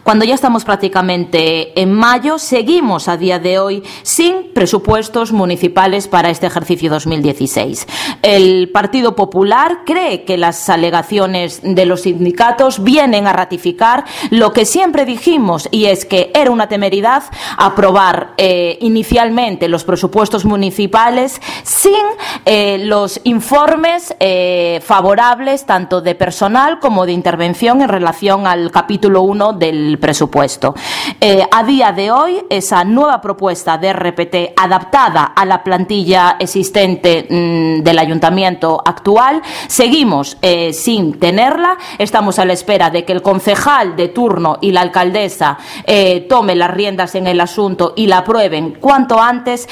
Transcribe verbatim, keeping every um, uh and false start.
Cuando ya estamos prácticamente en mayo, seguimos a día de hoy sin presupuestos municipales para este ejercicio dos mil dieciséis. El Partido Popular cree que las alegaciones de los sindicatos vienen a ratificar lo que siempre dijimos, y es que era una temeridad aprobar eh, inicialmente los presupuestos municipales sin eh, los informes eh, favorables tanto de personal como de intervención en relación al capítulo uno del presupuesto. Eh, a día de hoy, esa nueva propuesta de R P T adaptada a la plantilla existente mmm, del ayuntamiento actual, seguimos eh, sin tenerla. Estamos a la espera de que el concejal de turno y la alcaldesa eh, tome las riendas en el asunto y la aprueben cuanto antes,